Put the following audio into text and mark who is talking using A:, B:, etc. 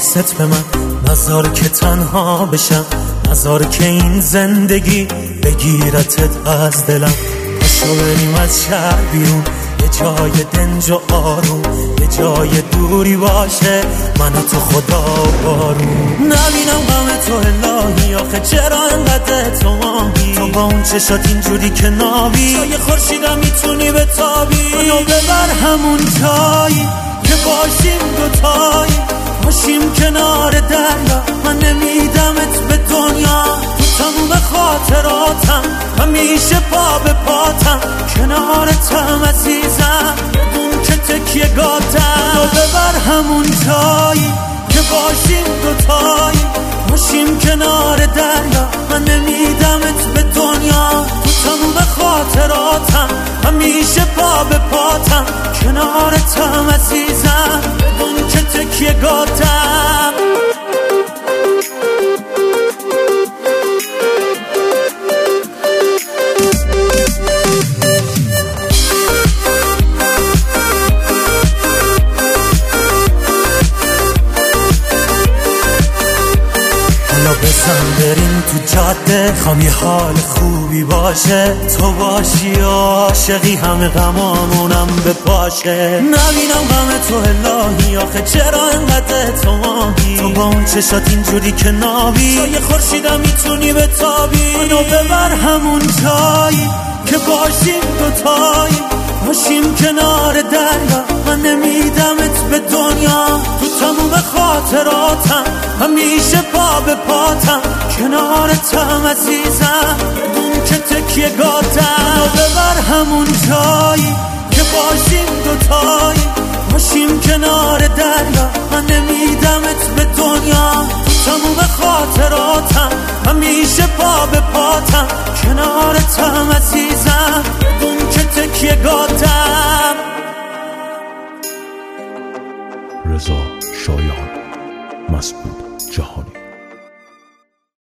A: عکست به من، نذار که تنها بشم، نذار که این زندگی بگیرتت از دلم. پاشو بریم از شهر بیرون، یه جای دنج و آروم، یه جای دوری باشه من و تو خدا و بارون. نبینم غم تو الهی، آخه چرا انقدر تو ماهی؟ تو با اون چشات اینجوری که نابی، جای خورشیدم میتونی بتابی. منو ببر همون جایی که باشیم دوتایی، باشیم کنار دریا، من نمیدمت به دنیا. تو تموم خاطراتم، همیشه پا به پاتم، کنارتم عزیزم، بدون که تکیه گاتم. تو ببر همون جایی که باشیم دوتایی، باشیم کنار دریا، من نمیدمت به دنیا. تو تموم خاطراتم، همیشه پا به پاتم، کنارتم عزیزم، بدون که تکیه گاتم. بزن بریم تو جاده، خوام یه حال خوبی باشه، تو باشی و عاشقی همه غمامونم بپاشه. نبینم غم تو الهی، آخه چرا انقدر تو ماهی؟ تو با اون چشات اینجوری که نابی، جای خورشیدم میتونی بتابی. منو ببر همون جایی که باشیم دوتایی، باشیم کنار دریا، من نمیدمت به دنیا. تو تموم خاطراتم، همیشه پا به پاتم، کنارتم عزیزم، بدون که تکیه گاتم. و ببر همون جایی که باشیم دوتایی، باشیم کنار دریا، من نمیدمت به دنیا. تو تموم خاطراتم، همیشه پا به پاتم، کنارتم عزیزم، بدون که تکیه گاتم.
B: رضا شایان، مسعود جهانی.